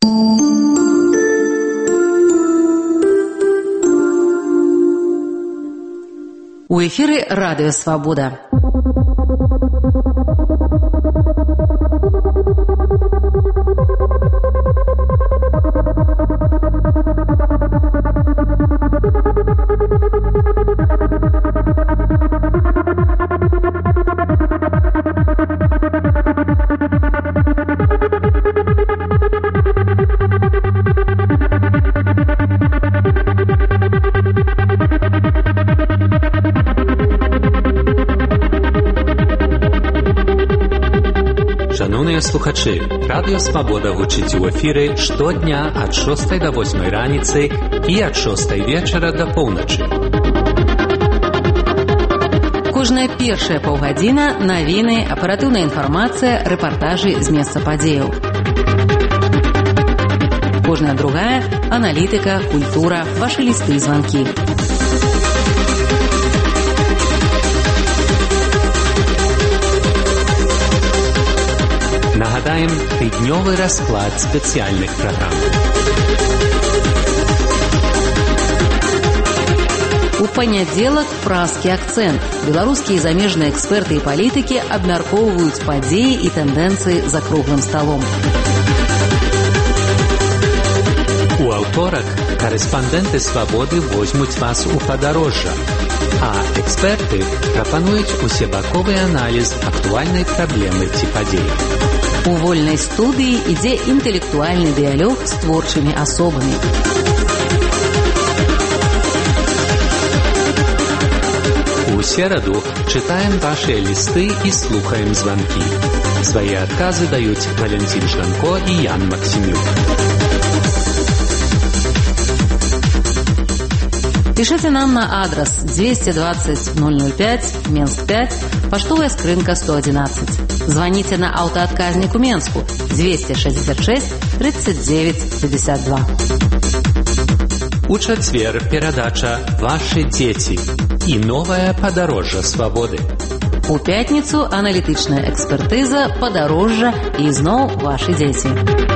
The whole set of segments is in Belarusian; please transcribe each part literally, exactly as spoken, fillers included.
У эфіры радыё «Свабода». Шановні слухачі, Радіо Свобода гучить у ефірі щодня від шостої до восьмої раніці і від шостої вечора до півночі. Кожная першая паўгадзіна навіны, аператыўная інфармацыя, рэпартажы з месца падзеяў. Кожная другая аналітыка, культура, вашы лісты і званкі. Нагадаем тыднёвы расклад спецыяльных праграм. У панядзелак празкі акцэнт. Беларускія і замежныя эксперты і палітыкі абмяркоўваюць падзеі і тэндэнцыі за круглым сталом. У аўторак карэспандэнты «Свабоды» возьмуць вас у падарожжа, а эксперты прапануюць усебаковы аналіз актуальнай праблемы ці падзеі. У вольнай студыі ідзе інтэлектуальны дыялог з творчымі асобамі. У сераду чытаем вашыя лісты і слухаем званкі. Свае адказы даюць Валентин Жданко і Ян Максімюк. Пишите нам на адрес двести двадцать ноль ноль пять, Менск пять, поштовая скрынка сто одиннадцать. Звоните на автоотказник у Менску двести шестьдесят шесть тридцать девять пятьдесят два. У чацвер перадача «Ваши дети» і новае падарожжа свабоды. У пятніцу аналітычная экспертыза, падарожжа і зноў вашы дзеці.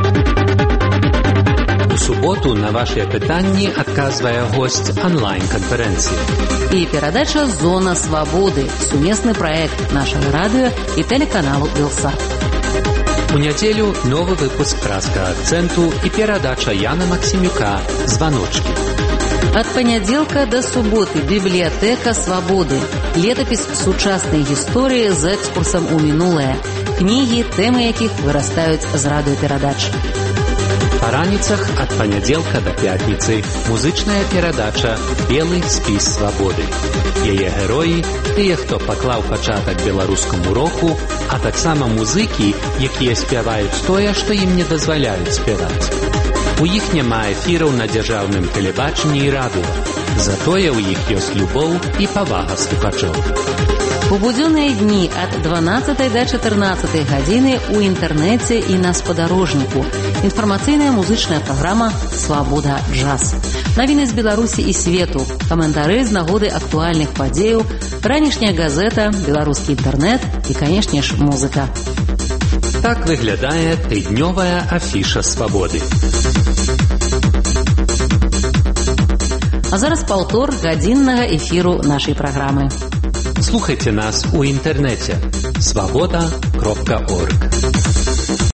У суботу на вашыя пытанні адказвае госць онлайн-канферэнцыі. І перадача «Зона свабоды» – сумесны праект нашага радыё і тэлеканалу «Белсат». У нядзелю новы выпуск празкага акцэнту і перадача Яна Максімюка «Званочкі». Ад панядзелка да суботы бібліятэка свабоды. Летапіс сучаснай гісторыі з экскурсам у мінулае. Кнігі, тэмы якіх вырастаюць з радыёперадач. Па раніцах ад панядзелка да пятніцы музычная перадача «Белы спіс свабоды». Яе героі – тыя, хто паклаў пачатак беларускаму року, а таксама музыкі, якія спяваюць тое, што ім не дазваляюць спяваць. У іх няма эфіраў на дзяржаўным тэлебачанні і радыё. Затое ў іх ёсць любоў і павага слухачоў. У будзённыя дні ад дванаццатай да чатырнаццатай гадзіны ў інтэрнэце і на спадарожніку. Інфармацыйная музычная праграма «Свабода джаз». Навіны з Беларусі і свету, каментары з нагоды актуальных падзеяў, ранішняя газета, беларускі інтэрнэт і, канешне ж, музыка. Так выглядае тыднёвая афіша свабоды. А зараз паўтор гадзіннага эфіру нашай праграмы. Слухайце нас у інтэрнэце свабода кропка орг.